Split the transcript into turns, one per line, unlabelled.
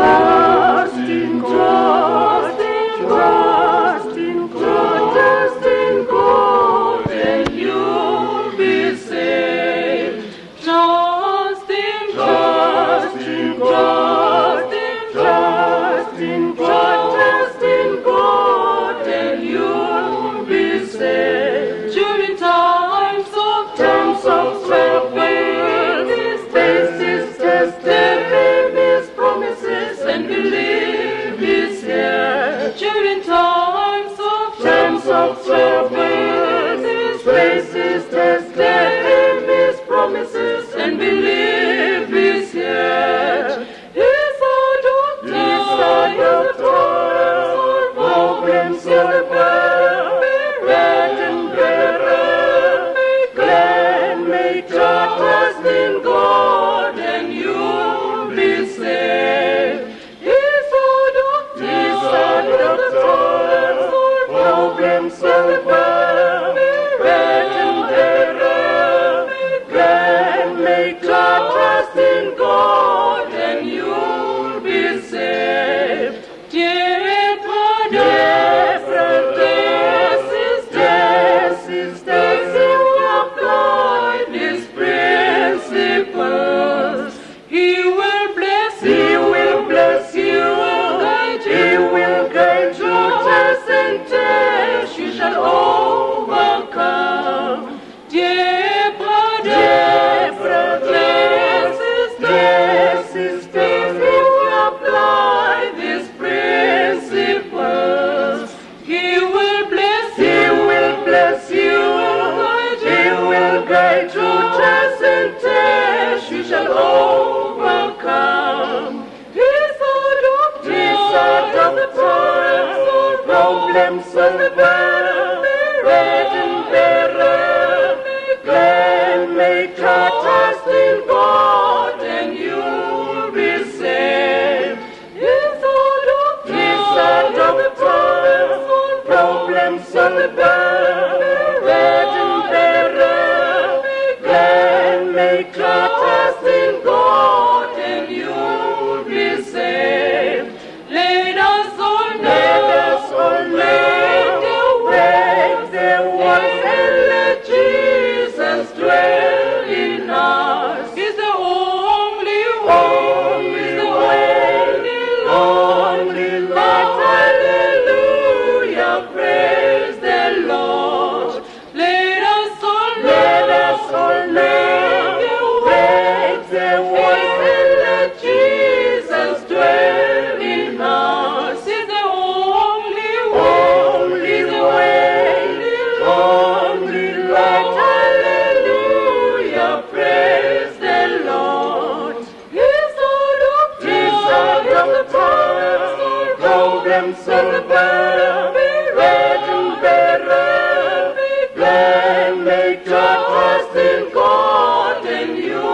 Trust in God, trust in God, trust in God, and you'll be saved. Trust in God, trust in God, trust in God, trust in God, and you'll be saved. During times of trouble, faith is tested, His promises and believe is here. During times of trouble, faith is tested, His promises and believe is here. He's our doctor, problems solver, burden bearer, glad make trust in God and you'll be saved. He's our doctor, problem solver, burden bearer, glad make trust in God and you'll be saved. Dear brother, sisters, you apply these principles. He will bless you, He will guide you, tests and tests, you shall overcome. Dear brothers, sisters, you apply these principles. He will bless you, He will guide you, tests and tests, you shall overcome. He's our doctor, problem solver, burden bearer, glad make trust in God and you'll be saved. He's our doctor, problem solver, burden bearer, glad make trust in God and you'll be saved. Let us all break their walls and let Jesus dwell in us. He's the only light. Hallelujah, praise the Lord. Let us all break their walls and let Jesus dwell in us. He's the only light. Hallelujah, praise the Lord. He's our doctor, problem solver, burden bearer, glad make trust in God and you